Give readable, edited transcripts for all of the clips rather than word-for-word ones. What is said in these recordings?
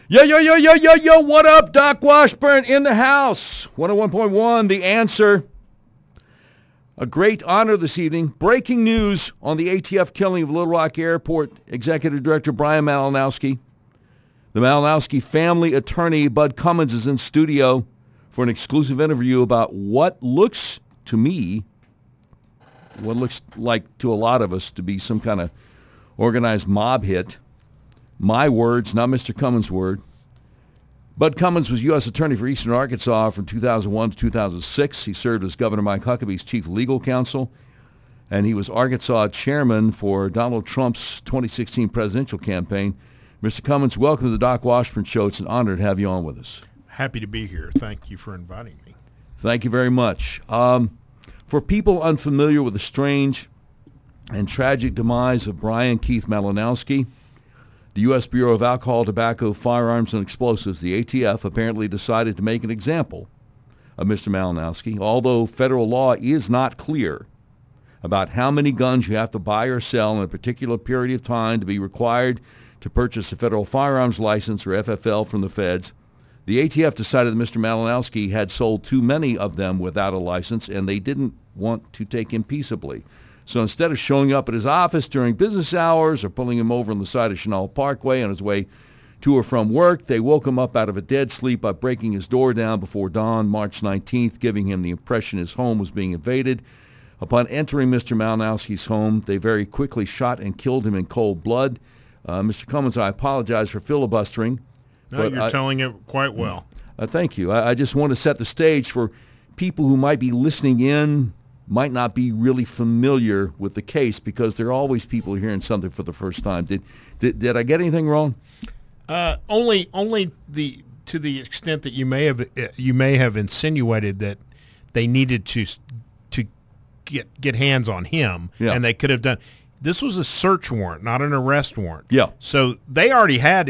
Yo, what up? Doc Washburn in the house. 101.1, The Answer. A great honor this evening. Breaking news on the ATF killing of Little Rock Airport. Executive Director Brian Malinowski. The Malinowski family attorney, Bud Cummins, is in studio for an exclusive interview about what looks like to a lot of us to be some kind of organized mob hit. My words, not Mr. Cummins' word. Bud Cummins was U.S. Attorney for Eastern Arkansas from 2001 to 2006. He served as Governor Mike Huckabee's chief legal counsel, and he was Arkansas chairman for Donald Trump's 2016 presidential campaign. Mr. Cummins, welcome to the Doc Washburn Show. It's an honor to have you on with us. Happy to be here. Thank you for inviting me. Thank you very much. For people unfamiliar with the strange and tragic demise of Brian Keith Malinowski, the U.S. Bureau of Alcohol, Tobacco, Firearms, and Explosives, the ATF, apparently decided to make an example of Mr. Malinowski, although federal law is not clear about how many guns you have to buy or sell in a particular period of time to be required to purchase a federal firearms license, or FFL, from the feds. The ATF decided that Mr. Malinowski had sold too many of them without a license, and they didn't want to take him peaceably. So instead of showing up at his office during business hours or pulling him over on the side of Chenal Parkway on his way to or from work, they woke him up out of a dead sleep by breaking his door down before dawn, March 19th, giving him the impression his home was being invaded. Upon entering Mr. Malinowski's home, they very quickly shot and killed him in cold blood. Mr. Cummins, I apologize for filibustering. No, you're telling it quite well. Thank you. I just want to set the stage for people who might be listening in, might not be really familiar with the case, because there are always people hearing something for the first time. Did I get anything wrong? Only to the extent that you may have insinuated that they needed to get hands on him, and they could have done. This was a search warrant, not an arrest warrant. Yeah. So they already had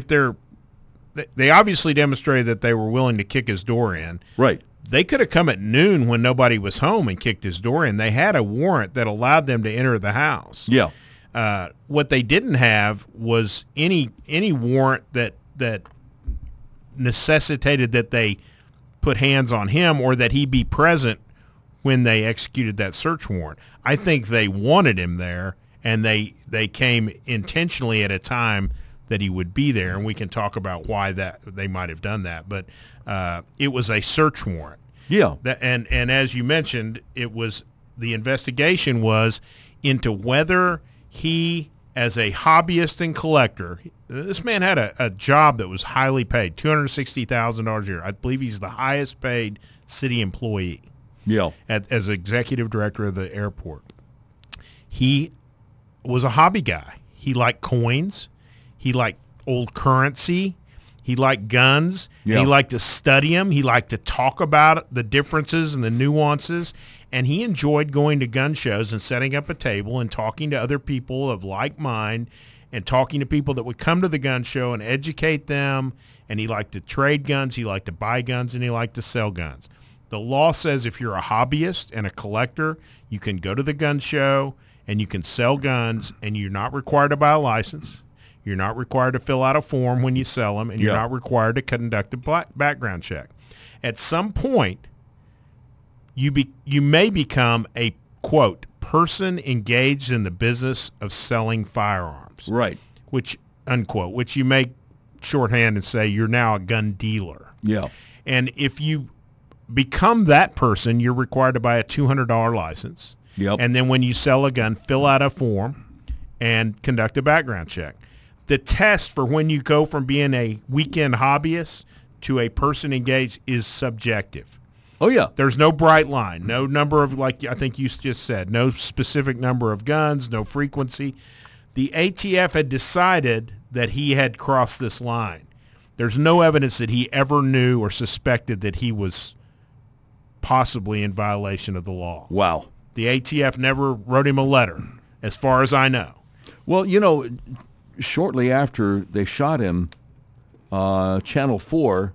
they obviously demonstrated that they were willing to kick his door in. Right. They could have come at noon when nobody was home and kicked his door in. They had a warrant that allowed them to enter the house. Yeah. What they didn't have was any warrant that necessitated that they put hands on him or that he be present when they executed that search warrant. I think they wanted him there, and they came intentionally at a time that he would be there, and we can talk about why that they might have done that. But it was a search warrant. Yeah. And as you mentioned, the investigation was into whether he, as a hobbyist and collector, this man had a job that was highly paid, $260,000 a year. I believe he's the highest paid city employee. Yeah. As executive director of the airport. He was a hobby guy. He liked coins. He liked old currency. He liked guns. Yeah. He liked to study them. He liked to talk about the differences and the nuances. And he enjoyed going to gun shows and setting up a table and talking to other people of like mind and talking to people that would come to the gun show and educate them. And he liked to trade guns. He liked to buy guns, and he liked to sell guns. The law says if you're a hobbyist and a collector, you can go to the gun show and you can sell guns, and you're not required to buy a license. You're not required to fill out a form when you sell them, and you're not required to conduct a background check. At some point, you may become a, quote, person engaged in the business of selling firearms. Right. Which, unquote, which you may shorthand and say you're now a gun dealer. Yeah. And if you become that person, you're required to buy a $200 license. Yep. And then when you sell a gun, fill out a form and conduct a background check. The test for when you go from being a weekend hobbyist to a person engaged is subjective. Oh, yeah. There's no bright line, no number of, like I think you just said, no specific number of guns, no frequency. The ATF had decided that he had crossed this line. There's no evidence that he ever knew or suspected that he was possibly in violation of the law. Wow. The ATF never wrote him a letter, as far as I know. Well, shortly after they shot him, Channel 4,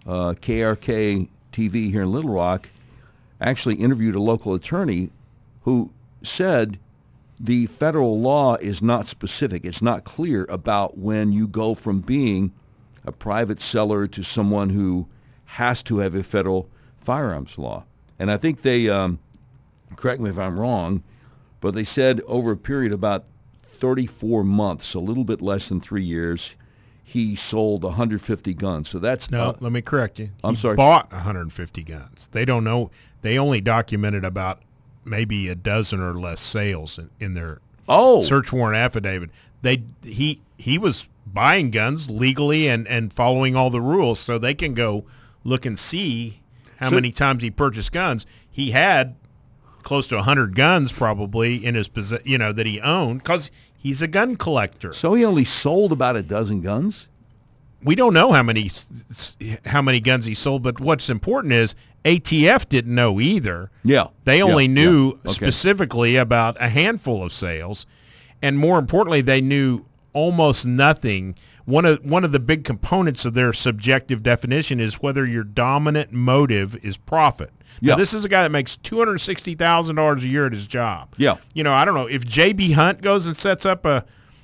KRK TV here in Little Rock, actually interviewed a local attorney who said the federal law is not specific. It's not clear about when you go from being a private seller to someone who has to have a federal firearms law. And I think they, correct me if I'm wrong, but they said over a period of about 34 months, a little bit less than 3 years, he sold 150 guns. So that's no. Let me correct you. I'm sorry. Bought 150 guns. They don't know. They only documented about maybe a dozen or less sales in their search warrant affidavit. He was buying guns legally and following all the rules, so they can go look and see how many times he purchased guns. He had close to 100 guns probably in his possession, that he owned, because he's a gun collector. So he only sold about a dozen guns? We don't know how many guns he sold, but what's important is ATF didn't know either. Yeah. They only knew Okay. specifically about a handful of sales, and more importantly, they knew almost nothing. One of the big components of their subjective definition is whether your dominant motive is profit. Yeah. Now, this is a guy that makes $260,000 a year at his job. Yeah. I don't know if J.B. Hunt goes and sets up a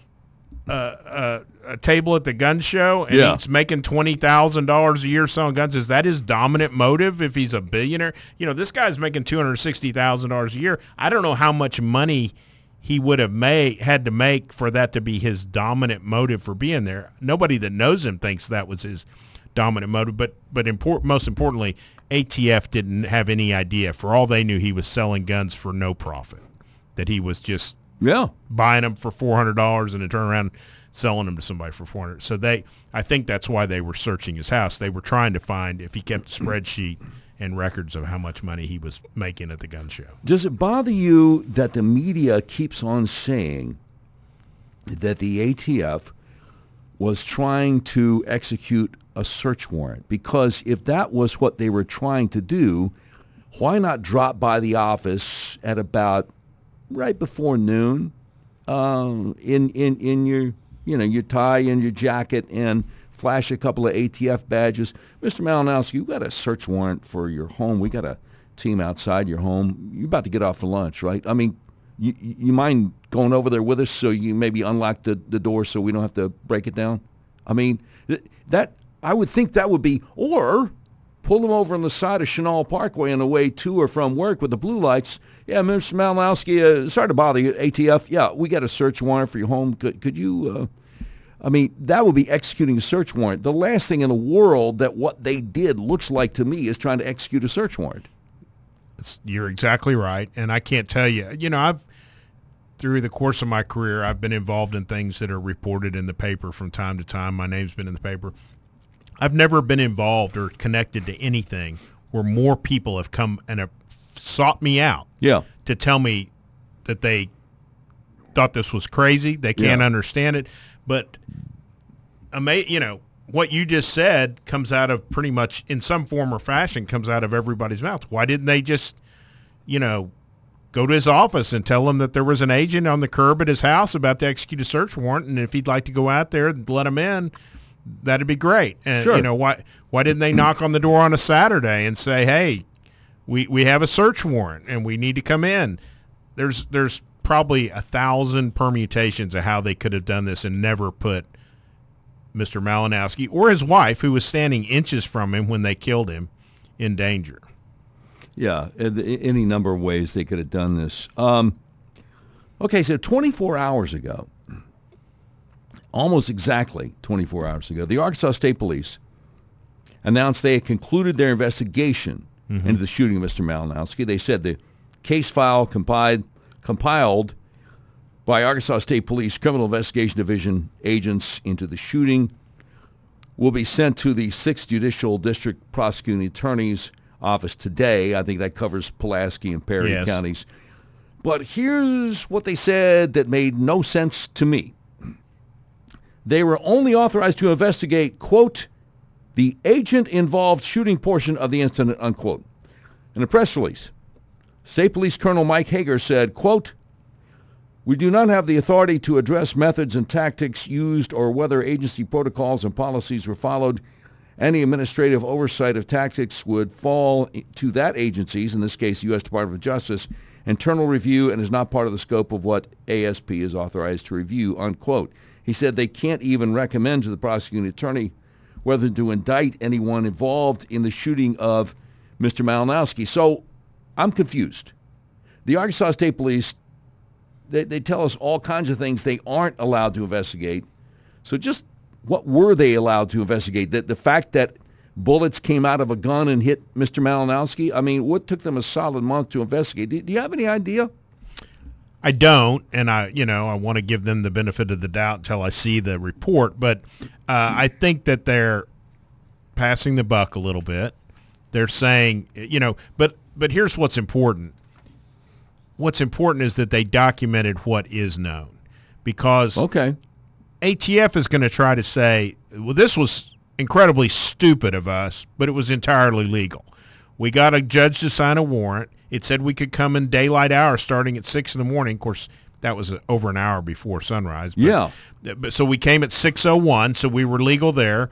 table at the gun show and he's making $20,000 a year selling guns. Is that his dominant motive if he's a billionaire? This guy's making $260,000 a year. I don't know how much money he would have had to make for that to be his dominant motive for being there. Nobody that knows him thinks that was his dominant motive, but most importantly, ATF didn't have any idea. For all they knew, he was selling guns for no profit, that he was just buying them for $400 and then turn around selling them to somebody for $400. So I think that's why they were searching his house. They were trying to find if he kept a spreadsheet and records of how much money he was making at the gun show. Does it bother you that the media keeps on saying that the ATF was trying to execute a search warrant? Because if that was what they were trying to do, why not drop by the office at about right before noon in your tie and your jacket and flash a couple of ATF badges? Mr. Malinowski, we've got a search warrant for your home. We got a team outside your home. You're about to get off for lunch, right? I mean, you mind going over there with us so you maybe unlock the door so we don't have to break it down? I mean, that I would think that would be, or pull them over on the side of Chenal Parkway on the way to or from work with the blue lights. Yeah, Mr. Malinowski, sorry to bother you, ATF. Yeah, we got a search warrant for your home. Could you... I mean, that would be executing a search warrant. The last thing in the world that what they did looks like to me is trying to execute a search warrant. You're exactly right. And I can't tell you, through the course of my career, I've been involved in things that are reported in the paper from time to time. My name's been in the paper. I've never been involved or connected to anything where more people have come and have sought me out to tell me that they thought this was crazy. They can't understand it. But, what you just said comes out of pretty much, in some form or fashion, comes out of everybody's mouth. Why didn't they just, go to his office and tell him that there was an agent on the curb at his house about to execute a search warrant, and if he'd like to go out there and let him in, that'd be great. And, sure. Why didn't they knock on the door on a Saturday and say, hey, we have a search warrant and we need to come in? There's probably 1,000 permutations of how they could have done this and never put Mr. Malinowski or his wife, who was standing inches from him when they killed him, in danger. Yeah, any number of ways they could have done this. Okay, so 24 hours ago, almost exactly 24 hours ago, the Arkansas State Police announced they had concluded their investigation into the shooting of Mr. Malinowski. They said the case file compiled by Arkansas State Police Criminal Investigation Division agents into the shooting will be sent to the 6th Judicial District Prosecuting Attorney's Office today. I think that covers Pulaski and Perry counties. But here's what they said that made no sense to me. They were only authorized to investigate, quote, the agent-involved shooting portion of the incident, unquote. In a press release, State Police Colonel Mike Hager said, quote, we do not have the authority to address methods and tactics used or whether agency protocols and policies were followed. Any administrative oversight of tactics would fall to that agency's, in this case, U.S. Department of Justice, internal review and is not part of the scope of what ASP is authorized to review, unquote. He said they can't even recommend to the prosecuting attorney whether to indict anyone involved in the shooting of Mr. Malinowski. So I'm confused. The Arkansas State Police, they tell us all kinds of things they aren't allowed to investigate. So just what were they allowed to investigate? The fact that bullets came out of a gun and hit Mr. Malinowski? I mean, what took them a solid month to investigate? Do you have any idea? I don't, and I want to give them the benefit of the doubt until I see the report. But I think that they're passing the buck a little bit. They're saying, but here's what's important. What's important is that they documented what is known, because ATF is going to try to say, well, this was incredibly stupid of us, but it was entirely legal. We got a judge to sign a warrant. It said we could come in daylight hours starting at 6 in the morning. Of course, that was over an hour before sunrise. But, so we came at 6:01, so we were legal there.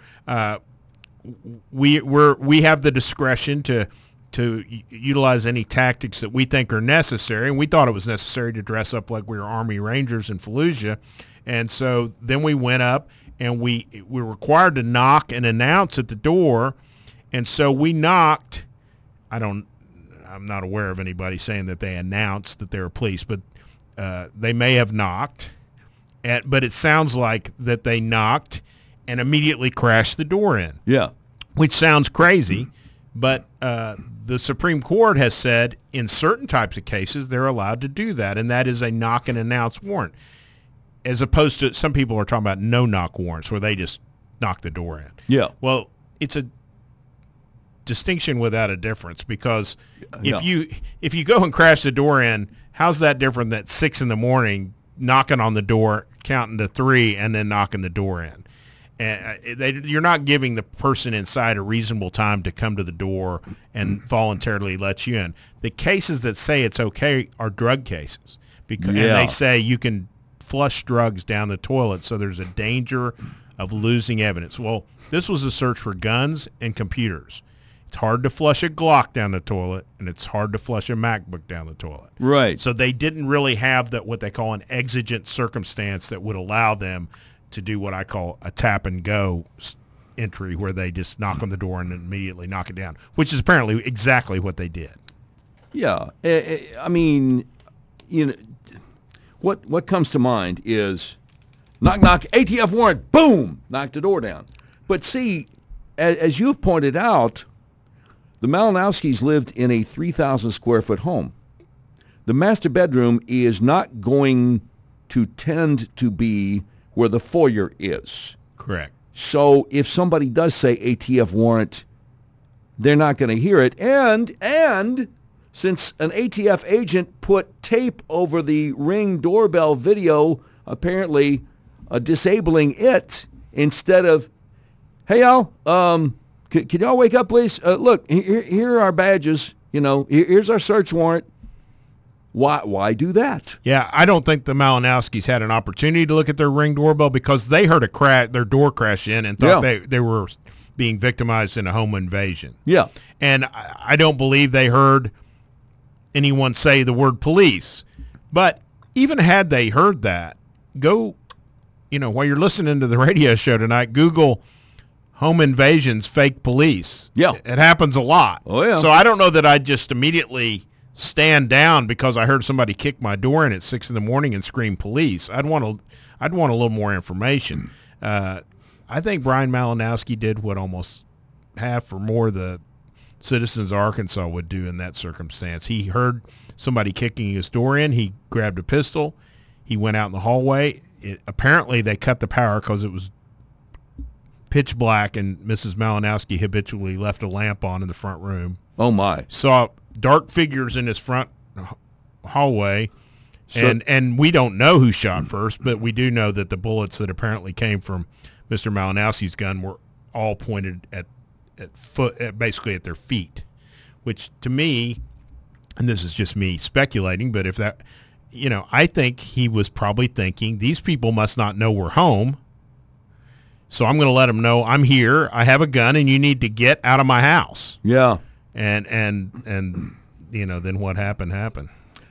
We have the discretion to utilize any tactics that we think are necessary, and we thought it was necessary to dress up like we were Army Rangers in Fallujah. And so then we went up, and we were required to knock and announce at the door, and so we knocked. I'm not aware of anybody saying that they announced that they were police, but they may have knocked, but it sounds like that they knocked and immediately crashed the door in. Yeah. Which sounds crazy, but the Supreme Court has said in certain types of cases they're allowed to do that, and that is a knock and announce warrant, as opposed to some people are talking about no-knock warrants where they just knock the door in. Yeah. Well, it's a distinction without a difference, because if you go and crash the door in, how's that different than 6 in the morning knocking on the door, counting to 3, and then knocking the door in? And you're not giving the person inside a reasonable time to come to the door and voluntarily let you in. The cases that say it's okay are drug cases, because and they say you can flush drugs down the toilet, so there's a danger of losing evidence. Well, this was a search for guns and computers. It's hard to flush a Glock down the toilet, and it's hard to flush a MacBook down the toilet. Right. So they didn't really have what they call an exigent circumstance that would allow them to do what I call a tap and go entry, where they just knock on the door and immediately knock it down, which is apparently exactly what they did. Yeah. I mean, what comes to mind is knock, knock, ATF warrant, boom, knock the door down. But see, as you've pointed out, the Malinowskis lived in a 3,000 square foot home. The master bedroom is not going to tend to be where the foyer is. Correct. So if somebody does say ATF warrant, they're not going to hear it. And since an ATF agent put tape over the Ring doorbell video, apparently disabling it, instead of, hey, y'all, can y'all wake up, please? Look, here are our badges. Here's our search warrant. Why do that? Yeah, I don't think the Malinowskis had an opportunity to look at their Ring doorbell, because they heard their door crash in and thought they were being victimized in a home invasion. Yeah. And I don't believe they heard anyone say the word police. But even had they heard that, go, while you're listening to the radio show tonight, Google home invasions, fake police. Yeah. It happens a lot. Oh, yeah. So I don't know that I'd just immediately stand down because I heard somebody kick my door in at 6 in the morning and scream police. I'd want a little more information. I think Brian Malinowski did what almost half or more the citizens of Arkansas would do in that circumstance. He heard somebody kicking his door in. He grabbed a pistol. He went out in the hallway. Apparently they cut the power because it was pitch black, and Mrs. Malinowski habitually left a lamp on in the front room. Oh, my. Saw dark figures in his front hallway, and we don't know who shot first, but we do know that the bullets that apparently came from Mr. Malinowski's gun were all pointed at basically at their feet, which to me, and this is just me speculating, but if that, I think he was probably thinking, these people must not know we're home, so I'm going to let them know I'm here, I have a gun, and you need to get out of my house. Yeah. And then what happened.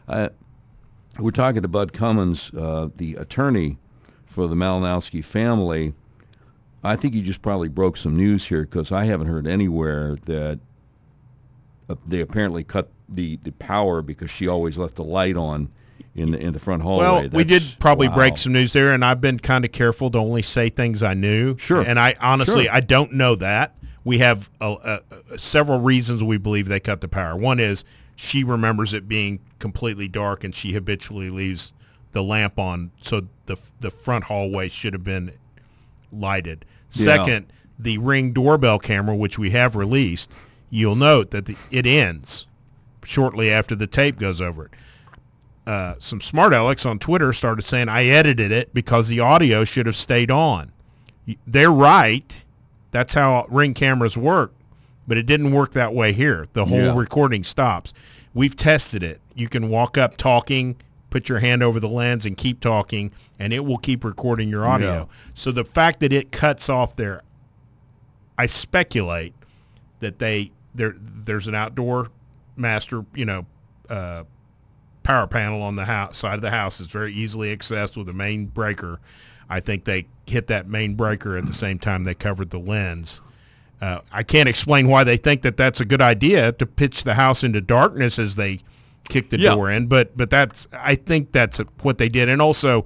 We're talking to Bud Cummins, the attorney for the Malinowski family. I think you just probably broke some news here because I haven't heard anywhere that they apparently cut the power because she always left the light on in the front hallway. Well, we did probably wow. break some news there, and I've been kind of careful to only say things I knew. Sure. And I honestly, Sure. I don't know that. We have several reasons we believe they cut the power. One is she remembers it being completely dark, and she habitually leaves the lamp on, so the front hallway should have been lighted. Yeah. Second, the Ring doorbell camera, which we have released, you'll note that it ends shortly after the tape goes over it. Some smart alecks on Twitter started saying I edited it because the audio should have stayed on. They're right. That's how Ring cameras work, but it didn't work that way here. The whole recording stops. We've tested it. You can walk up talking, put your hand over the lens and keep talking, and it will keep recording your audio. Yeah. So the fact that it cuts off there, I speculate that there's an outdoor master, power panel on the side of the house. It's very easily accessed with a main breaker. I think they hit that main breaker at the same time they covered the lens. I can't explain why they think that that's a good idea to pitch the house into darkness as they kick the door in, but I think that's what they did. And also,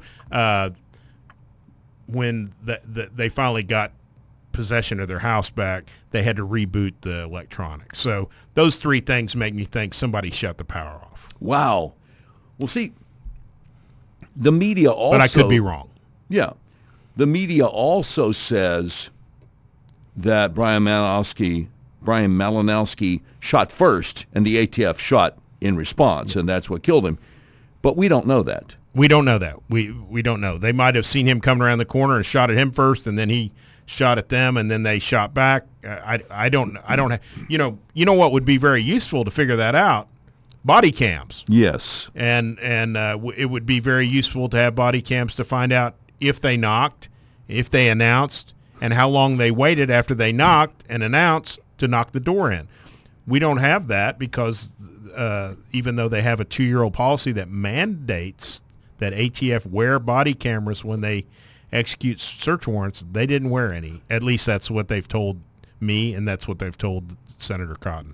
when they finally got possession of their house back, they had to reboot the electronics. So those three things make me think somebody shut the power off. Wow. Well, see, the media also... But I could be wrong. Yeah. The media also says that Brian Malinowski shot first, and the ATF shot in response, and that's what killed him. But we don't know that. We don't know that. We don't know. They might have seen him coming around the corner and shot at him first, and then he shot at them, and then they shot back. I don't you know what would be very useful to figure that out? Body cams. Yes. And it would be very useful to have body cams to find out if they knocked, if they announced, and how long they waited after they knocked and announced to knock the door in. We don't have that because even though they have a 2-year-old policy that mandates that ATF wear body cameras when they execute search warrants, they didn't wear any. At least that's what they've told me, and that's what they've told Senator Cotton.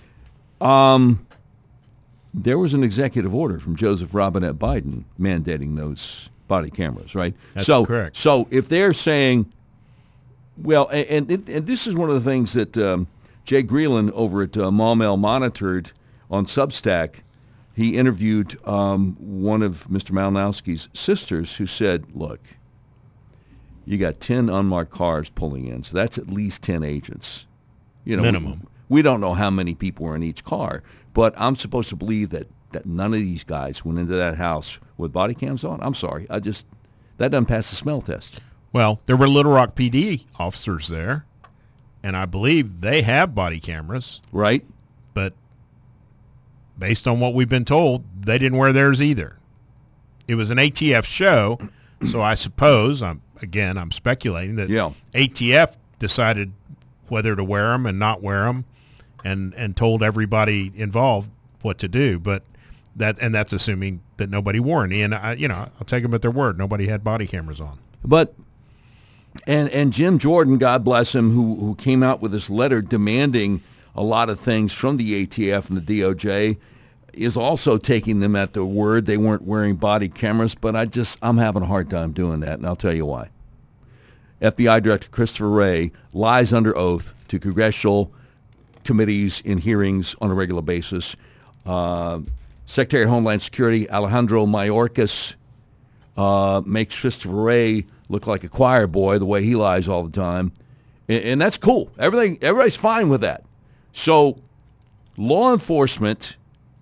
There was an executive order from Joseph Robinette Biden mandating those body cameras, right? That's so correct. So if they're saying, well, and this is one of the things that Jay Greeland over at Maumelle Monitored on Substack, he interviewed one of Mr. Malinowski's sisters who said, look, you got 10 unmarked cars pulling in, so that's at least 10 agents. Minimum. We don't know how many people were in each car, but I'm supposed to believe that none of these guys went into that house with body cams on. I'm sorry. That doesn't pass the smell test. Well, there were Little Rock PD officers there, and I believe they have body cameras. Right. But based on what we've been told, they didn't wear theirs either. It was an ATF show, so I suppose, I'm speculating that ATF decided whether to wear them and not wear them, and told everybody involved what to do. But that's assuming that nobody wore any. And I'll take them at their word. Nobody had body cameras on. But and Jim Jordan, God bless him, who came out with this letter demanding a lot of things from the ATF and the DOJ, is also taking them at their word. They weren't wearing body cameras, but I'm having a hard time doing that, and I'll tell you why. FBI Director Christopher Wray lies under oath to congressional committees in hearings on a regular basis. Secretary of Homeland Security Alejandro Mayorkas makes Christopher Wray look like a choir boy the way he lies all the time, and that's cool. Everybody's fine with that. So, law enforcement,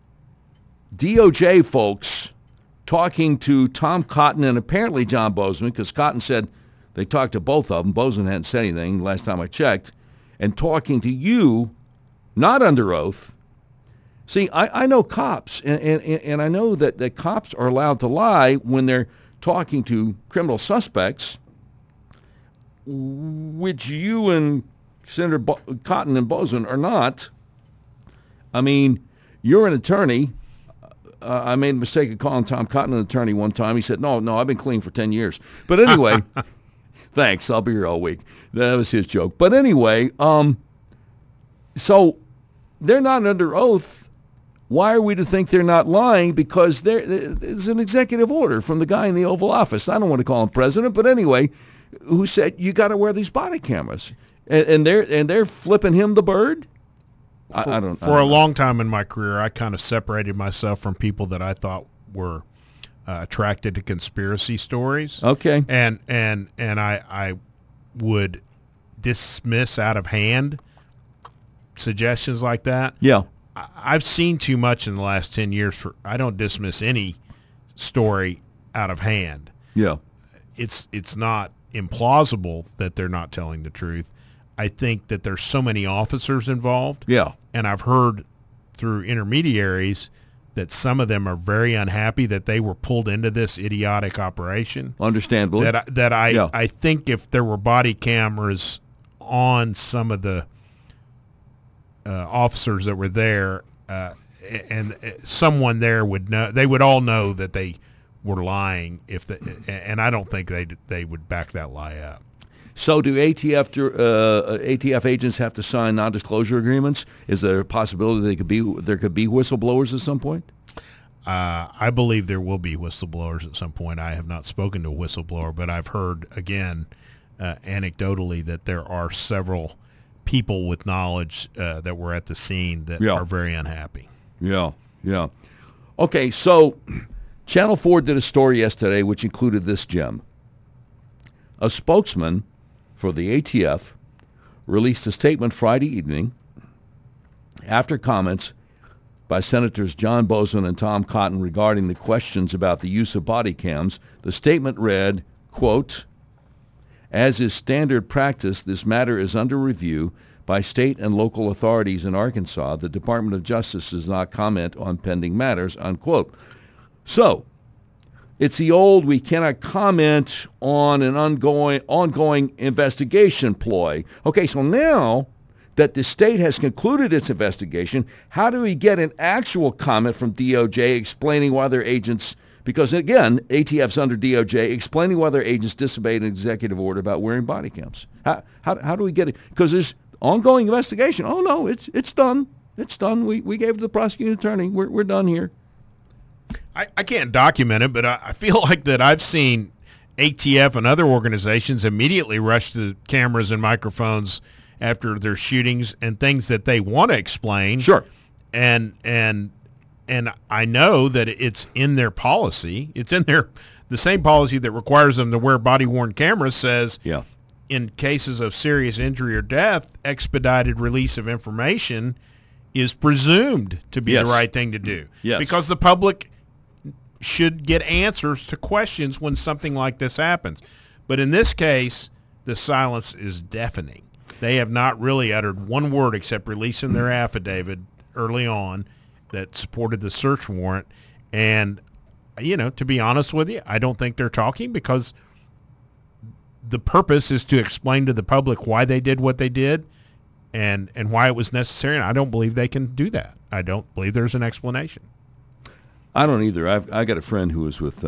DOJ folks, talking to Tom Cotton and apparently John Bozeman, because Cotton said they talked to both of them. Bozeman hadn't said anything last time I checked, and talking to you, not under oath. See, I know cops, and I know that cops are allowed to lie when they're talking to criminal suspects, which you and Senator Cotton and Bozeman are not. I mean, you're an attorney. I made a mistake of calling Tom Cotton an attorney one time. He said, no, I've been clean for 10 years. But anyway, Thanks. I'll be here all week. That was his joke. But anyway, so they're not under oath. Why are we to think they're not lying? Because there's an executive order from the guy in the Oval Office. I don't want to call him president, but anyway, who said you got to wear these body cameras, and they're flipping him the bird. I don't. For a long time in my career, I kind of separated myself from people that I thought were attracted to conspiracy stories. Okay. And I would dismiss out of hand suggestions like that. Yeah. I've seen too much in the last 10 years I don't dismiss any story out of hand. Yeah. It's not implausible that they're not telling the truth. I think that there's so many officers involved. Yeah. And I've heard through intermediaries that some of them are very unhappy that they were pulled into this idiotic operation. Understandably. I think if there were body cameras on some of the officers that were there, and someone there would know, they would all know that they were lying. And I don't think they would back that lie up. So do ATF agents have to sign non-disclosure agreements? Is there a possibility there could be whistleblowers at some point? I believe there will be whistleblowers at some point. I have not spoken to a whistleblower, but I've heard, again, anecdotally, that there are several people with knowledge that were at the scene that are very unhappy. Yeah. Okay, so Channel 4 did a story yesterday which included this gem. A spokesman for the ATF released a statement Friday evening after comments by Senators John Boozman and Tom Cotton regarding the questions about the use of body cams. The statement read, quote, "As is standard practice, this matter is under review by state and local authorities in Arkansas. The Department of Justice does not comment on pending matters," unquote. So, it's the old we cannot comment on an ongoing investigation ploy. Okay, so now that the state has concluded its investigation, how do we get an actual comment from DOJ explaining why their agents, because again, ATF's under DOJ, explaining why their agents disobeyed an executive order about wearing body cams? How do we get it? Because there's ongoing investigation. Oh no, it's done. It's done. We gave it to the prosecuting attorney. We're done here. I can't document it, but I feel like that I've seen ATF and other organizations immediately rush to cameras and microphones after their shootings and things that they want to explain. Sure. And I know that it's in their policy. It's in the same policy that requires them to wear body-worn cameras says in cases of serious injury or death, expedited release of information is presumed to be the right thing to do. Yes. Because the public should get answers to questions when something like this happens. But in this case, the silence is deafening. They have not really uttered one word except releasing their affidavit early on that supported the search warrant. And, to be honest with you, I don't think they're talking because the purpose is to explain to the public why they did what they did and why it was necessary. And I don't believe they can do that. I don't believe there's an explanation. I don't either. I got a friend who was with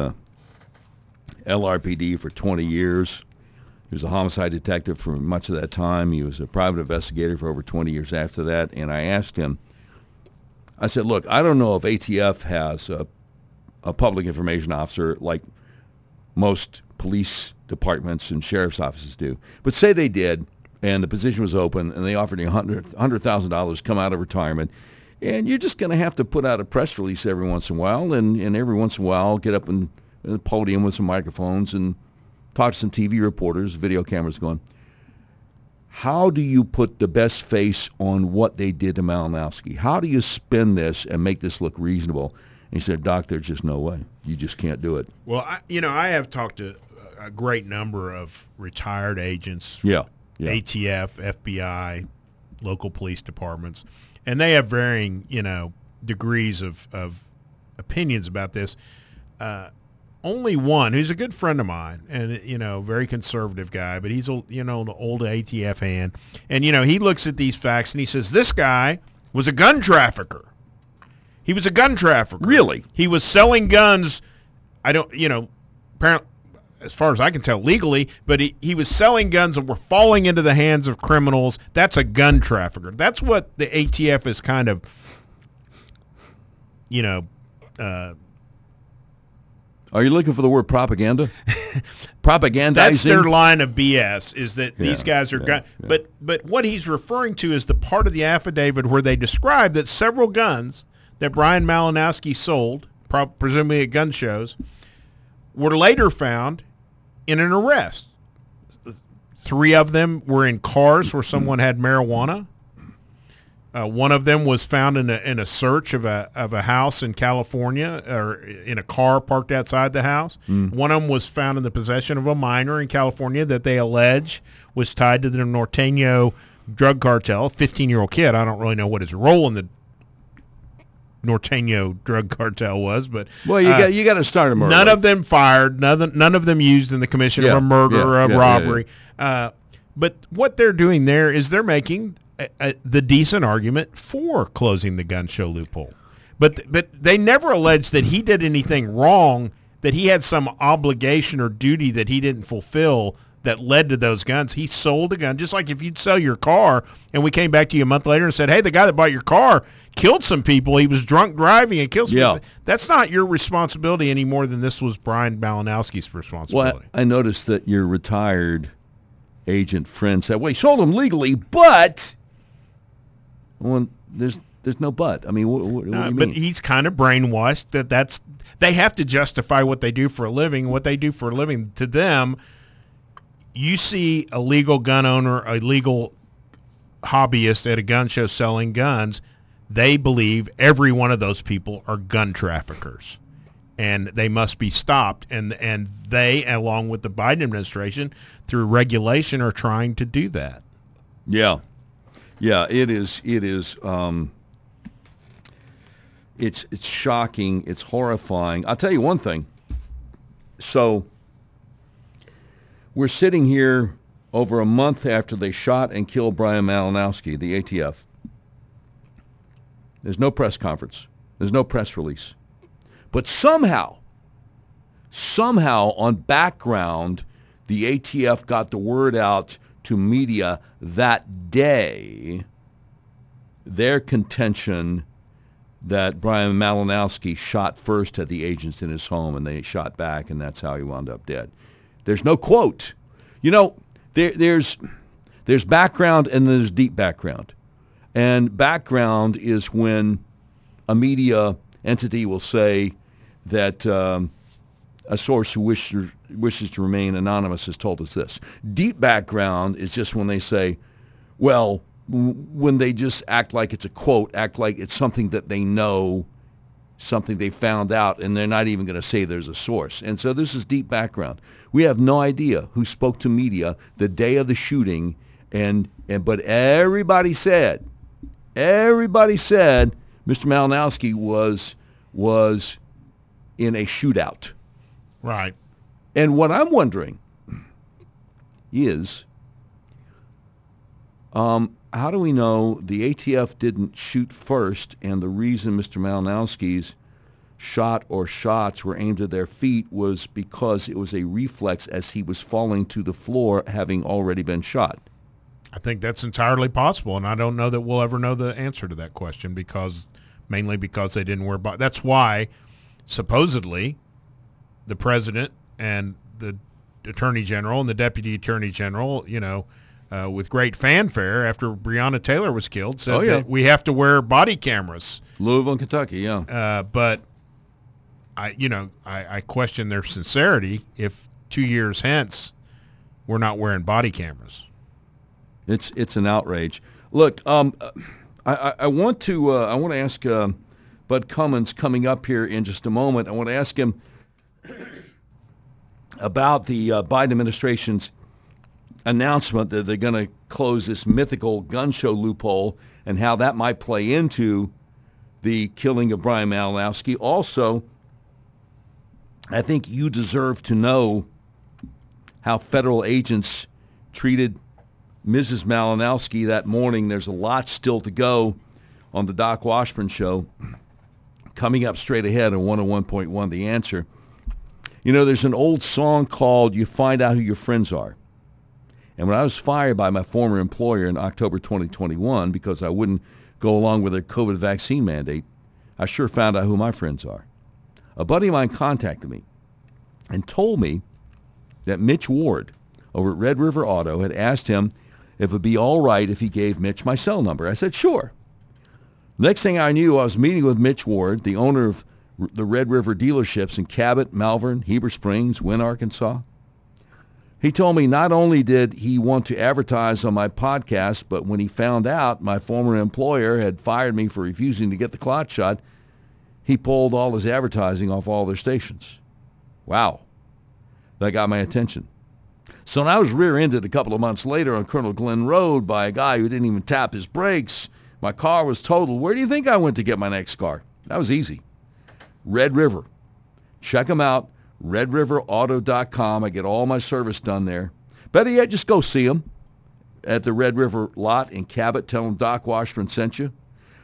LRPD for 20 years. He was a homicide detective for much of that time. He was a private investigator for over 20 years after that. And I asked him, I said, look, I don't know if ATF has a public information officer like most police departments and sheriff's offices do. But say they did, and the position was open, and they offered you $100,000 come out of retirement, and you're just going to have to put out a press release every once in a while, and every once in a while get up in the podium with some microphones and talk to some TV reporters, video cameras going. How do you put the best face on what they did to Malinowski? How do you spin this and make this look reasonable? And he said, Doc, there's just no way. You just can't do it. Well, I have talked to a great number of retired agents, ATF, FBI, local police departments, and they have varying, degrees of opinions about this. Only one who's a good friend of mine and, very conservative guy, but he's, an old ATF hand. And, he looks at these facts and he says, this guy was a gun trafficker. He was a gun trafficker. Really? He was selling guns. Apparently as far as I can tell, legally, but he was selling guns that were falling into the hands of criminals. That's a gun trafficker. That's what the ATF is kind of, Are you looking for the word propaganda? Propagandizing? That's their line of BS, is that these guys are gun. Yeah. But what he's referring to is the part of the affidavit where they describe that several guns that Brian Malinowski sold, presumably at gun shows, were later found in an arrest. 3 of them were in cars where someone had marijuana. One of them was found in a search of a house in California, or in a car parked outside the house. One of them was found in the possession of a minor in California that they allege was tied to the Norteño drug cartel. A 15-year-old kid. I don't really know what his role in the Norteño drug cartel was, but you got to start them early. None of them fired. None of them used in the commission of a murder or a robbery. But what they're doing there is they're making the decent argument for closing the gun show loophole. But they never alleged that he did anything wrong, that he had some obligation or duty that he didn't fulfill that led to those guns. He sold a gun, just like if you'd sell your car and we came back to you a month later and said, hey, the guy that bought your car killed some people. He was drunk driving and killed some people. That's not your responsibility any more than this was Brian Malinowski's responsibility. Well, I noticed that your retired agent friend said, well, he sold them legally, but there's no but. I mean, what do you mean? But he's kind of brainwashed that's they have to justify what they do for a living. What they do for a living, to them, you see a legal gun owner, a legal hobbyist at a gun show selling guns, they believe every one of those people are gun traffickers, and they must be stopped. And they, along with the Biden administration, through regulation, are trying to do that. Yeah, it is. It's shocking. It's horrifying. I'll tell you one thing. So we're sitting here over a month after they shot and killed Brian Malinowski, the ATF. There's no press conference. There's no press release. But somehow on background, the ATF got the word out to media that day, their contention that Brian Malinowski shot first at the agents in his home, and they shot back, and that's how he wound up dead. There's no quote. There's background and there's deep background. And background is when a media entity will say that a source who wishes to remain anonymous has told us this. Deep background is just when they say, well, when they just act like it's a quote, act like it's something that they know, something they found out, and they're not even going to say there's a source. And so this is deep background. We have no idea who spoke to media the day of the shooting, but everybody said Mr. Malinowski was in a shootout. Right. And what I'm wondering is, how do we know the ATF didn't shoot first, and the reason Mr. Malinowski's shot or shots were aimed at their feet was because it was a reflex as he was falling to the floor, having already been shot? I think that's entirely possible, and I don't know that we'll ever know the answer to that question, mainly because they didn't wear – that's why supposedly the president and the attorney general and the deputy attorney general, with great fanfare after Breonna Taylor was killed, said that we have to wear body cameras. Louisville, Kentucky, yeah. But I question their sincerity if 2 years hence we're not wearing body cameras. It's an outrage. Look, I want to ask Bud Cummins coming up here in just a moment. I want to ask him about the Biden administration's announcement that they're going to close this mythical gun show loophole and how that might play into the killing of Brian Malinowski. Also, I think you deserve to know how federal agents treated Mrs. Malinowski that morning. There's a lot still to go on the Doc Washburn Show. Coming up straight ahead on 101.1 The Answer. You know, there's an old song called You Find Out Who Your Friends Are. And when I was fired by my former employer in October 2021 because I wouldn't go along with their COVID vaccine mandate, I sure found out who my friends are. A buddy of mine contacted me and told me that Mitch Ward over at Red River Auto had asked him if it would be all right if he gave Mitch my cell number. I said, sure. Next thing I knew, I was meeting with Mitch Ward, the owner of the Red River dealerships in Cabot, Malvern, Heber Springs, Wynne, Arkansas. He told me not only did he want to advertise on my podcast, but when he found out my former employer had fired me for refusing to get the clot shot, he pulled all his advertising off all their stations. Wow. That got my attention. So when I was rear-ended a couple of months later on Colonel Glenn Road by a guy who didn't even tap his brakes, my car was totaled. Where do you think I went to get my next car? That was easy. Red River. Check them out, redriverauto.com. I get all my service done there. Better yet, just go see them at the Red River lot in Cabot. Tell them Doc Washburn sent you.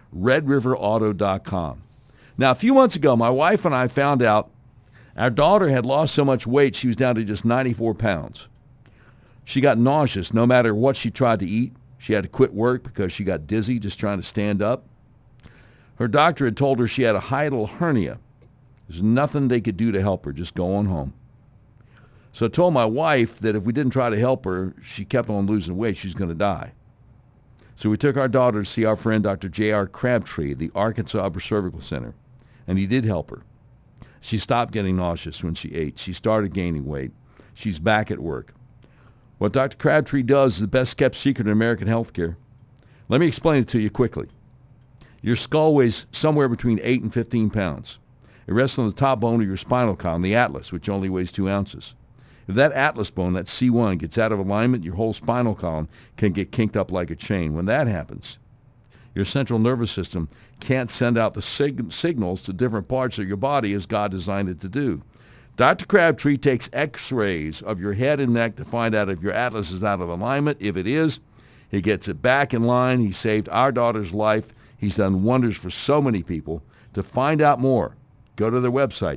redriverauto.com. Now, a few months ago, my wife and I found out our daughter had lost so much weight she was down to just 94 pounds. She got nauseous no matter what she tried to eat. She had to quit work because she got dizzy just trying to stand up. Her doctor had told her she had a hiatal hernia. There's nothing they could do to help her, just go on home. So I told my wife that if we didn't try to help her, she kept on losing weight, she's going to die. So we took our daughter to see our friend Dr. J.R. Crabtree at the Arkansas Upper Cervical Center, and he did help her. She stopped getting nauseous when she ate. She started gaining weight. She's back at work. What Dr. Crabtree does is the best-kept secret in American healthcare. Let me explain it to you quickly. Your skull weighs somewhere between 8 and 15 pounds. It rests on the top bone of your spinal column, the atlas, which only weighs 2 ounces. If that atlas bone, that C1, gets out of alignment, your whole spinal column can get kinked up like a chain. When that happens, your central nervous system can't send out the signals to different parts of your body as God designed it to do. Dr. Crabtree takes x-rays of your head and neck to find out if your atlas is out of alignment. If it is, he gets it back in line. He saved our daughter's life. He's done wonders for so many people. To find out more, go to their website,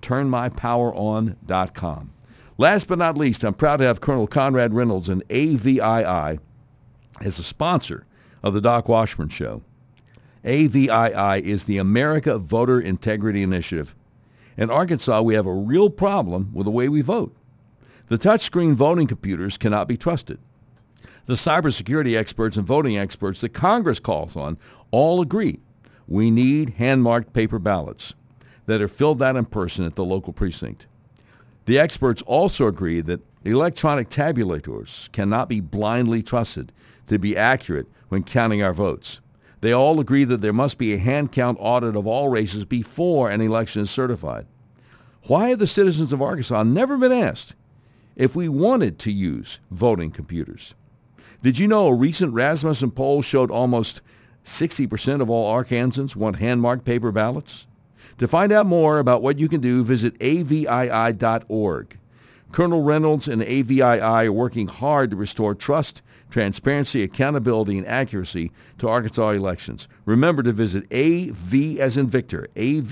turnmypoweron.com. Last but not least, I'm proud to have Colonel Conrad Reynolds and AVII as a sponsor of the Doc Washburn Show. AVII is the America Voter Integrity Initiative. In Arkansas, we have a real problem with the way we vote. The touchscreen voting computers cannot be trusted. The cybersecurity experts and voting experts that Congress calls on all agree we need hand-marked paper ballots that are filled out in person at the local precinct. The experts also agree that electronic tabulators cannot be blindly trusted to be accurate when counting our votes. They all agree that there must be a hand count audit of all races before an election is certified. Why have the citizens of Arkansas never been asked if we wanted to use voting computers? Did you know a recent Rasmussen poll showed almost 60% of all Arkansans want hand-marked paper ballots? To find out more about what you can do, visit avii.org. Colonel Reynolds and AVII are working hard to restore trust, transparency, accountability, and accuracy to Arkansas elections. Remember to visit AV as in Victor,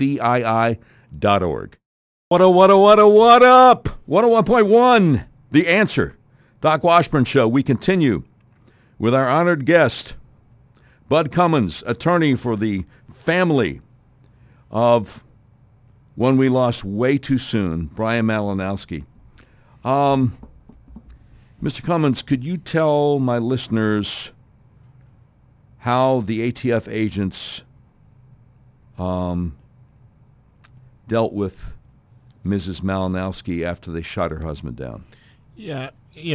avii.org. What up? 101.1, The Answer. Doc Washburn Show. We continue with our honored guest, Bud Cummins, attorney for the family of one we lost way too soon, Brian Malinowski. Mr. Cummins, could you tell my listeners how the ATF agents dealt with Mrs. Malinowski after they shot her husband down? Yeah,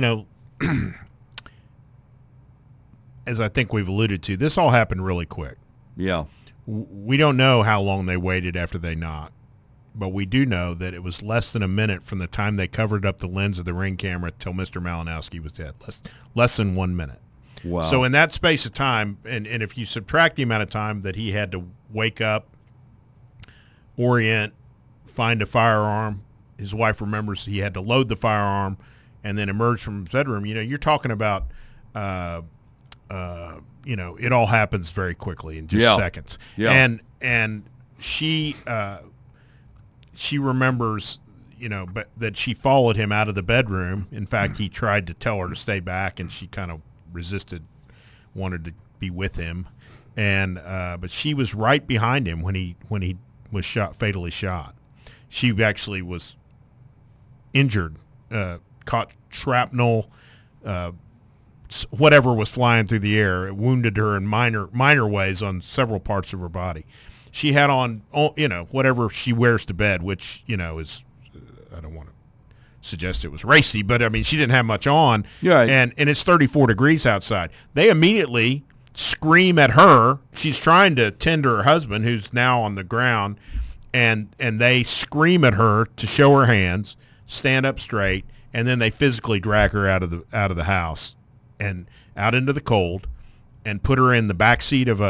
as I think we've alluded to, this all happened really quick. Yeah. We don't know how long they waited after they knocked, but we do know that it was less than a minute from the time they covered up the lens of the Ring camera till Mr. Malinowski was dead. Less than 1 minute. Wow. So in that space of time, and if you subtract the amount of time that he had to wake up, orient, find a firearm, his wife remembers he had to load the firearm and then emerge from his bedroom, you're talking about, it all happens very quickly in just seconds. Yeah. And she remembers, but that she followed him out of the bedroom. In fact, he tried to tell her to stay back, and she kind of resisted, wanted to be with him, and but she was right behind him when he was fatally shot. She actually was injured, caught shrapnel, whatever was flying through the air. It wounded her in minor ways on several parts of her body. She had on, whatever she wears to bed, which, is, I don't want to suggest it was racy, but I mean, she didn't have much on. Yeah. And it's 34 degrees outside. They immediately scream at her. She's trying to tend to her husband, who's now on the ground, and they scream at her to show her hands, stand up straight, and then they physically drag her out of the house and out into the cold, and put her in the back seat of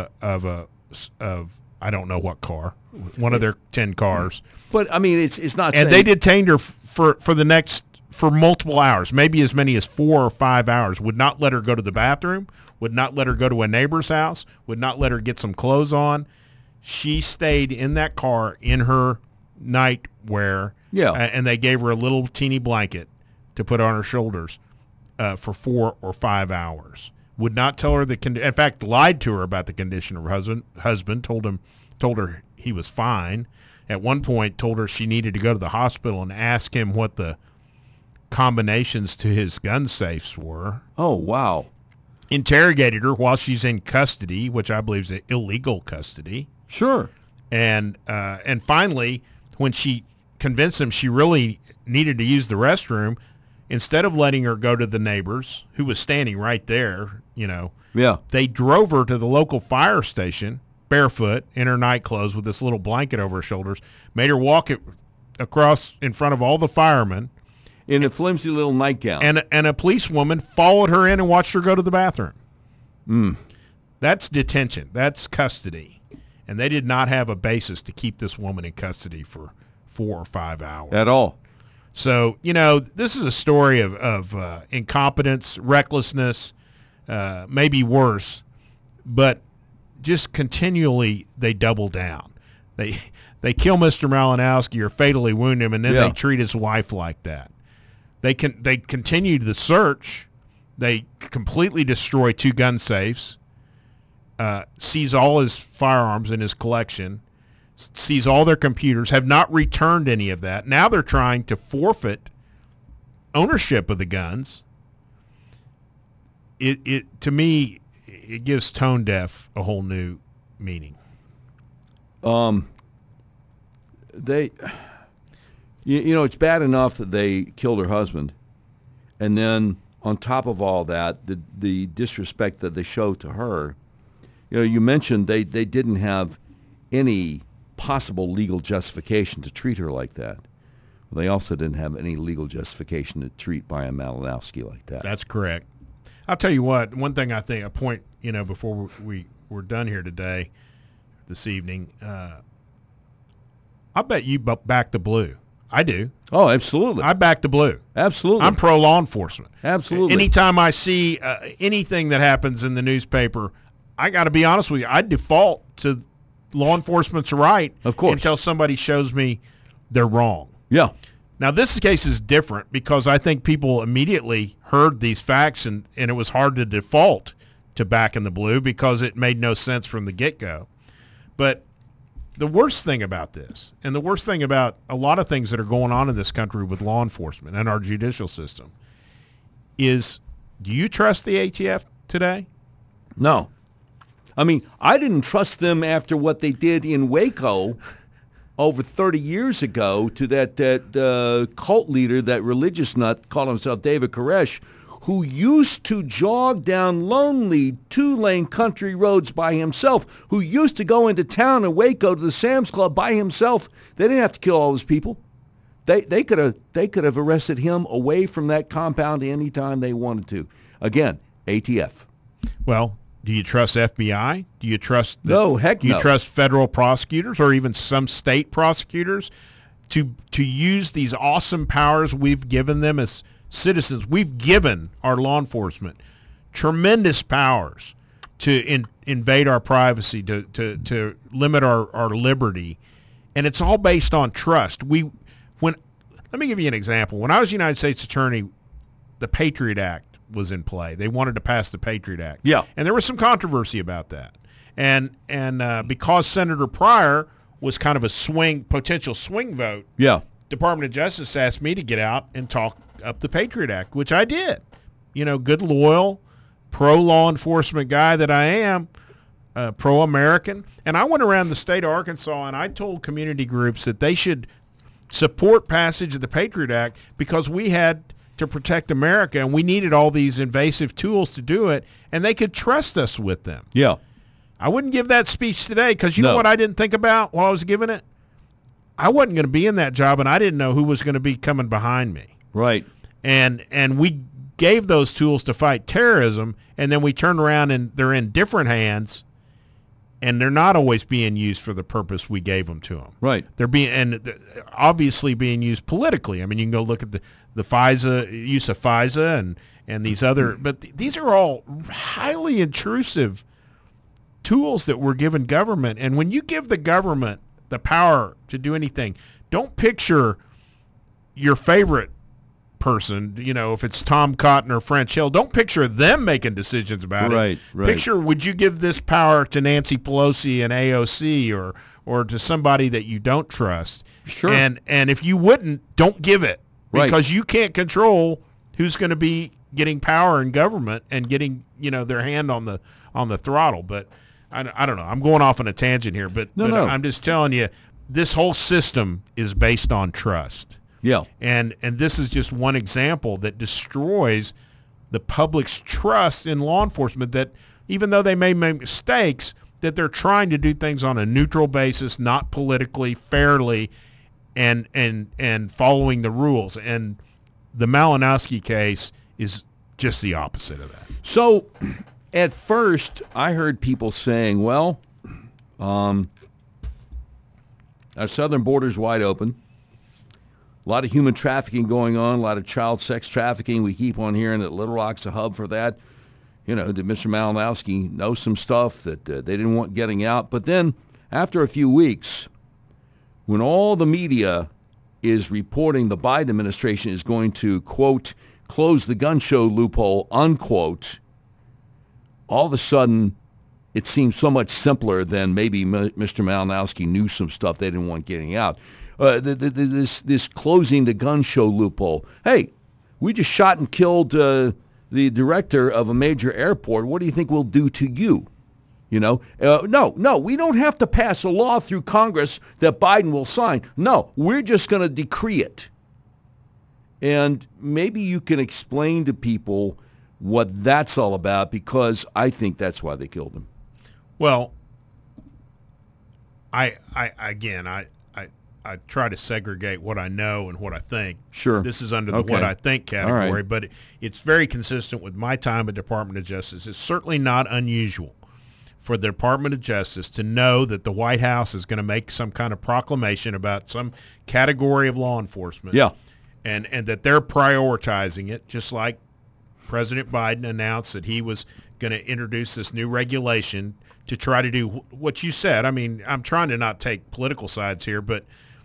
I don't know what car, one of their 10 cars. But I mean, it's not. And they detained her for multiple hours, maybe as many as 4 or 5 hours. Would not let her go to the bathroom. Would not let her go to a neighbor's house. Would not let her get some clothes on. She stayed in that car in her nightwear. Yeah. And they gave her a little teeny blanket to put on her shoulders for 4 or 5 hours. Would not tell her in fact, lied to her about the condition of her husband. Told her he was fine. At one point, told her she needed to go to the hospital and ask him what the combinations to his gun safes were. Oh, wow. Interrogated her while she's in custody, which I believe is illegal custody. Sure. And finally, when she convinced him she really needed to use the restroom, instead of letting her go to the neighbors, who was standing right there, Yeah. they drove her to the local fire station, barefoot, in her nightclothes with this little blanket over her shoulders, made her walk it across in front of all the firemen. In a flimsy little nightgown. And a policewoman followed her in and watched her go to the bathroom. That's detention. That's custody. And they did not have a basis to keep this woman in custody for 4 or 5 hours. At all. So, this is a story of incompetence, recklessness, maybe worse, but just continually they double down. They kill Mr. Malinowski or fatally wound him, and then they treat his wife like that. They continued the search. They completely destroy 2 gun safes, seize all his firearms in his collection, seize all their computers, have not returned any of that. Now they're trying to forfeit ownership of the guns. It to me, it gives tone deaf a whole new meaning. It's bad enough that they killed her husband, and then on top of all that, the disrespect that they show to her. You mentioned they didn't have any possible legal justification to treat her like that. They also didn't have any legal justification to treat Brian Malinowski like that. That's correct. I'll tell you what, one thing I think, a point, before we're done here today, this evening, I bet you back the blue. I do. Oh, absolutely. I back the blue. Absolutely. I'm pro law enforcement. Absolutely. Anytime I see anything that happens in the newspaper, I got to be honest with you, I default to law enforcement's right. Of course. Until somebody shows me they're wrong. Yeah. Now, this case is different because I think people immediately heard these facts, and it was hard to default to back in the blue because it made no sense from the get-go. But the worst thing about this, and the worst thing about a lot of things that are going on in this country with law enforcement and our judicial system, is, do you trust the ATF today? No. I mean, I didn't trust them after what they did in Waco over 30 years ago to that cult leader, that religious nut, called himself David Koresh, who used to jog down lonely 2-lane country roads by himself, who used to go into town in Waco to the Sam's Club by himself. They didn't have to kill all those people. They could have arrested him away from that compound any time they wanted to. Again, ATF. Well, do you trust FBI? Do you trust no? Heck no. Do you trust federal prosecutors or even some state prosecutors to use these awesome powers we've given them as citizens? We've given our law enforcement tremendous powers to invade our privacy, to limit our liberty, and it's all based on trust. Let me give you an example. When I was United States Attorney, the Patriot Act was in play. They wanted to pass the Patriot Act. Yeah. And there was some controversy about that. And because Senator Pryor was kind of a potential swing vote, Yeah. Department of Justice asked me to get out and talk up the Patriot Act, which I did. Good, loyal, pro-law enforcement guy that I am, pro-American. And I went around the state of Arkansas and I told community groups that they should support passage of the Patriot Act because we had to protect America and we needed all these invasive tools to do it, and they could trust us with them. Yeah. I wouldn't give that speech today because you know No. what I didn't think about while I was giving it? I wasn't going to be in that job, and I didn't know who was going to be coming behind me. Right. And we gave those tools to fight terrorism, and then we turned around and they're in different hands, and they're not always being used for the purpose we gave them to them. Right. They're obviously being used politically. I mean, you can go look at the FISA, use of FISA and these other, but these are all highly intrusive tools that we're giving government. And when you give the government the power to do anything, don't picture your favorite person, if it's Tom Cotton or French Hill, don't picture them making decisions about it. Right. Picture, would you give this power to Nancy Pelosi and AOC or to somebody that you don't trust? Sure. And if you wouldn't, don't give it. Right. Because you can't control who's going to be getting power in government and getting, their hand on the throttle. But I don't know. I'm going off on a tangent here, but No. I'm just telling you, this whole system is based on trust. Yeah. And this is just one example that destroys the public's trust in law enforcement, that even though they may make mistakes, that they're trying to do things on a neutral basis, not politically, fairly, and following the rules. And the Malinowski case is just the opposite of that. So at first I heard people saying, well, our southern border's wide open. A lot of human trafficking going on, a lot of child sex trafficking. We keep on hearing that Little Rock's a hub for that. That Mr. Malinowski knows some stuff that they didn't want getting out. But then after a few weeks, when all the media is reporting the Biden administration is going to, quote, close the gun show loophole, unquote, all of a sudden it seems so much simpler than maybe Mr. Malinowski knew some stuff they didn't want getting out. This closing the gun show loophole. Hey, we just shot and killed the director of a major airport. What do you think we'll do to you? No, we don't have to pass a law through Congress that Biden will sign. No, we're just going to decree it. And maybe you can explain to people what that's all about, because I think that's why they killed him. Well, I try to segregate what I know and what I think. Sure. This is under the Okay. what I think category, All right. but it's very consistent with my time at Department of Justice. It's certainly not unusual for the Department of Justice to know that the White House is going to make some kind of proclamation about some category of law enforcement. Yeah. And that they're prioritizing it, just like President Biden announced that he was going to introduce this new regulation to try to do what you said. I mean, I'm trying to not take political sides here, but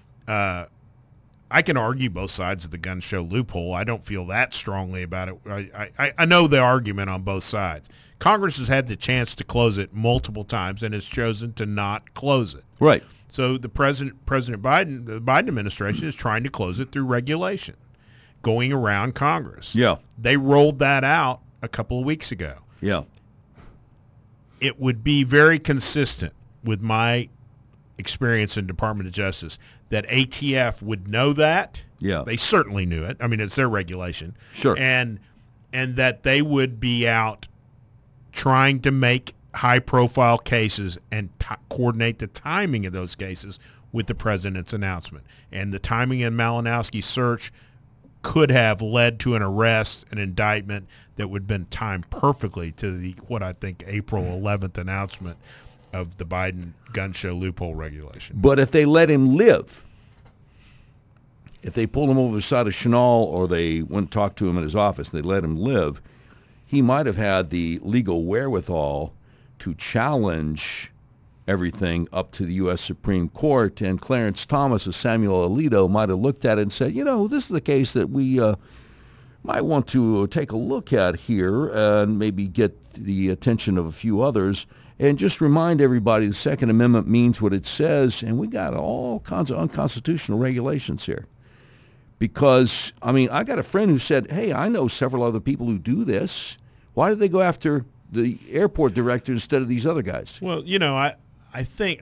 I can argue both sides of the gun show loophole. I don't feel that strongly about it. I know the argument on both sides. Congress has had the chance to close it multiple times and has chosen to not close it. Right. So the President Biden, the Biden administration is trying to close it through regulation, going around Congress. Yeah. They rolled that out a couple of weeks ago. Yeah. It would be very consistent with my experience in Department of Justice that ATF would know that. Yeah. They certainly knew it. I mean, it's their regulation. Sure. And that they would be out trying to make high-profile cases and coordinate the timing of those cases with the president's announcement. And the timing in Malinowski's search could have led to an arrest, an indictment that would have been timed perfectly to what I think April 11th announcement of the Biden gun show loophole regulation. But if they let him live, if they pulled him over the side of Chenal or they went and talked to him in his office and they let him live, he might have had the legal wherewithal to challenge everything up to the U.S. Supreme Court, and Clarence Thomas or Samuel Alito might have looked at it and said, this is the case that we might want to take a look at here and maybe get the attention of a few others, and just remind everybody the Second Amendment means what it says, and we got all kinds of unconstitutional regulations here. Because, I got a friend who said, hey, I know several other people who do this. Why did they go after the airport director instead of these other guys? Well, I think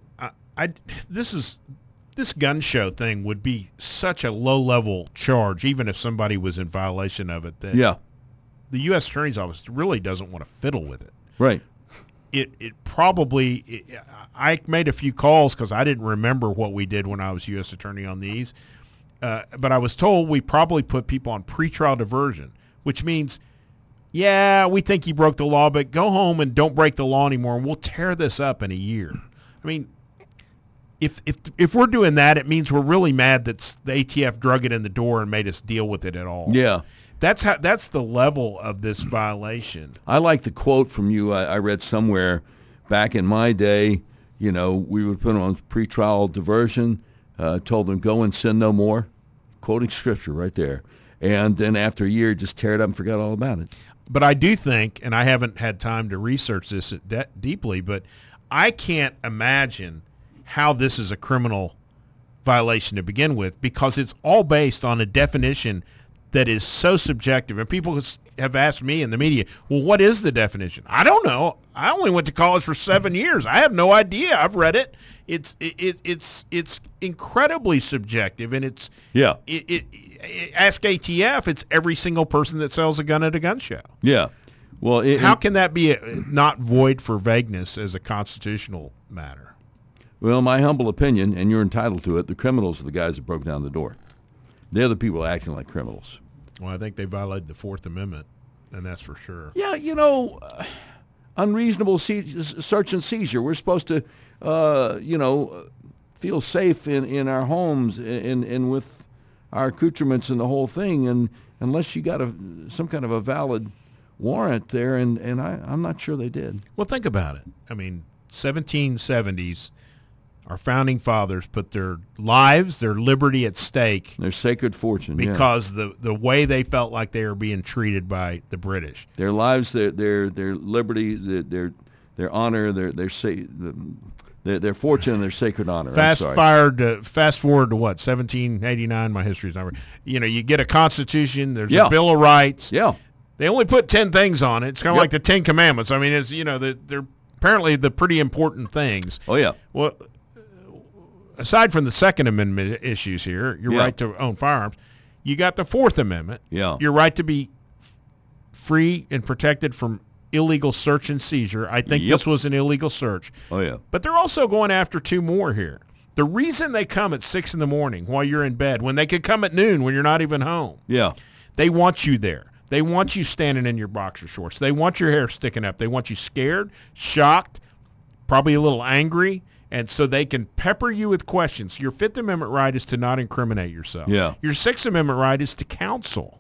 this gun show thing would be such a low-level charge, even if somebody was in violation of it, that the U.S. Attorney's Office really doesn't want to fiddle with it. Right. I made a few calls because I didn't remember what we did when I was U.S. Attorney on these, but I was told we probably put people on pretrial diversion, which means, we think you broke the law, but go home and don't break the law anymore, and we'll tear this up in a year. If we're doing that, it means we're really mad that the ATF drug it in the door and made us deal with it at all. Yeah. That's the level of this violation. I like the quote from you I read somewhere back in my day. We would put them on pretrial diversion, told them go and sin no more, quoting scripture right there. And then after a year, just tear it up and forget all about it. But I do think, and I haven't had time to research this deeply, but I can't imagine how this is a criminal violation to begin with, because it's all based on a definition that is so subjective. And people have asked me in the media, well, what is the definition? I don't know. I only went to college for 7 years. I have no idea. I've read it. It's incredibly subjective, and ask ATF. It's every single person that sells a gun at a gun show. Yeah. Well, how can that be not void for vagueness as a constitutional matter? Well, my humble opinion, and you're entitled to it, the criminals are the guys that broke down the door. They're the people acting like criminals. Well, I think they violated the Fourth Amendment, and that's for sure. Yeah, unreasonable search and seizure. We're supposed to, feel safe in our homes and with our accoutrements and the whole thing. And unless you got some kind of a valid warrant there, and I'm not sure they did. Well, think about it. 1770s, our founding fathers put their lives, their liberty at stake. Their sacred fortune. Because the way they felt like they were being treated by the British. Their lives, their liberty, their honor, their fortune, and their sacred honor. Fast forward to what, 1789? My history's not right. You get a Constitution. There's a Bill of Rights. Yeah. They only put 10 things on it. It's kind of like the 10 Commandments. They're apparently the pretty important things. Oh yeah. Well, aside from the Second Amendment issues here, your right to own firearms, you got the Fourth Amendment. Yeah. Your right to be free and protected from illegal search and seizure. I think this was an illegal search. Oh yeah. But they're also going after two more here. The reason they come at 6 a.m. while you're in bed, when they could come at noon when you're not even home. Yeah. They want you there. They want you standing in your boxer shorts. They want your hair sticking up. They want you scared, shocked, probably a little angry, and so they can pepper you with questions. Your Fifth Amendment right is to not incriminate yourself. Yeah. Your Sixth Amendment right is to counsel.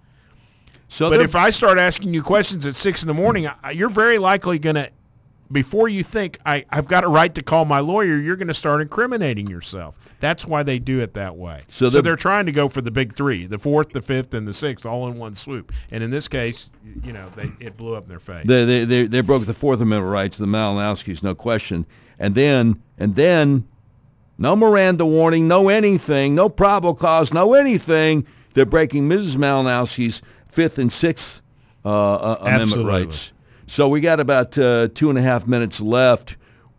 So but if I start asking you questions at 6 a.m, you're very likely going to, before you think, I've got a right to call my lawyer, you're going to start incriminating yourself. That's why they do it that way. So they're trying to go for the big three, the fourth, the fifth, and the sixth, all in one swoop. And in this case, it blew up in their face. They broke the Fourth Amendment rights of the Malinowskis, no question. And then, no Miranda warning, no anything, no probable cause, no anything. They're breaking Mrs. Malinowski's Fifth and Sixth Amendment rights. So we got about 2.5 minutes left.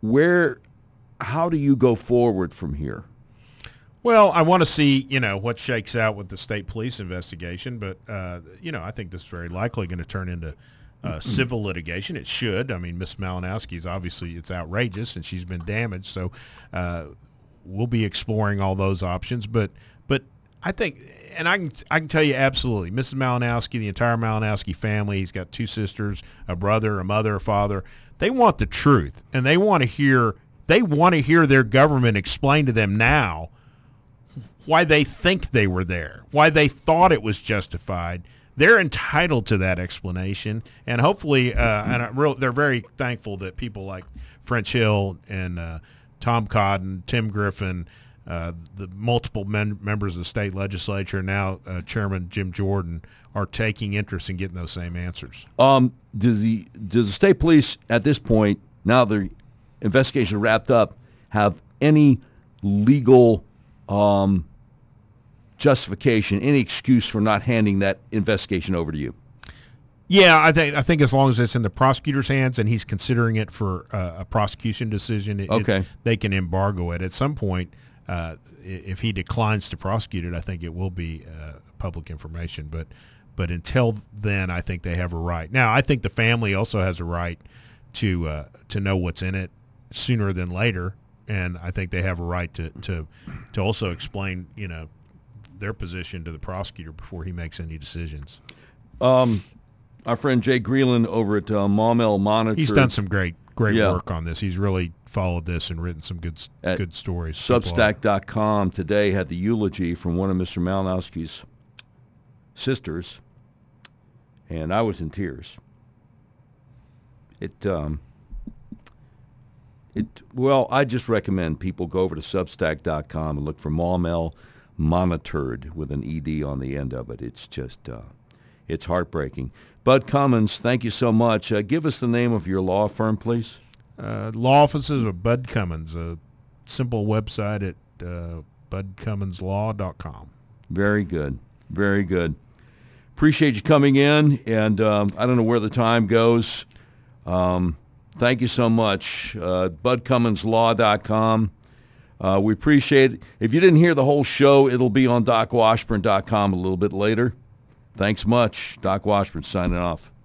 How do you go forward from here? Well, I want to see, what shakes out with the state police investigation, but, I think this is very likely going to turn into civil litigation. It should. Miss Malinowski's obviously, it's outrageous, and she's been damaged, so we'll be exploring all those options. But I think, and I can tell you absolutely, Mrs. Malinowski, the entire Malinowski family, he's got 2 sisters, a brother, a mother, a father. They want the truth, and they want to hear their government explain to them now why they think they were there, why they thought it was justified, they're entitled to that explanation, and hopefully, they're very thankful that people like French Hill and Tom Cotton, Tim Griffin, the multiple members of the state legislature, now Chairman Jim Jordan, are taking interest in getting those same answers. Does the state police at this point, now the investigation wrapped up, have any legal justification, any excuse for not handing that investigation over to you? Yeah, I think as long as it's in the prosecutor's hands and he's considering it for a prosecution decision, they can embargo it. At some point, if he declines to prosecute it, I think it will be public information. But until then, I think they have a right. Now, I think the family also has a right to know what's in it sooner than later, and I think they have a right to also explain, their position to the prosecutor before he makes any decisions. Our friend Jay Greeland over at Maumelle Monitor. He's done some great work on this. He's really followed this and written some good stories. Substack.com today had the eulogy from one of Mr. Malinowski's sisters, and I was in tears. Well, I just recommend people go over to Substack.com and look for Maumelle Monitored with an ED on the end of it. It's just, it's heartbreaking. Bud Cummins, thank you so much. Give us the name of your law firm, please. Law offices of Bud Cummins, a simple website at budcumminslaw.com. Very good. Very good. Appreciate you coming in, and I don't know where the time goes. Thank you so much. budcumminslaw.com. We appreciate it. If you didn't hear the whole show, it'll be on DocWashburn.com a little bit later. Thanks much. Doc Washburn signing off.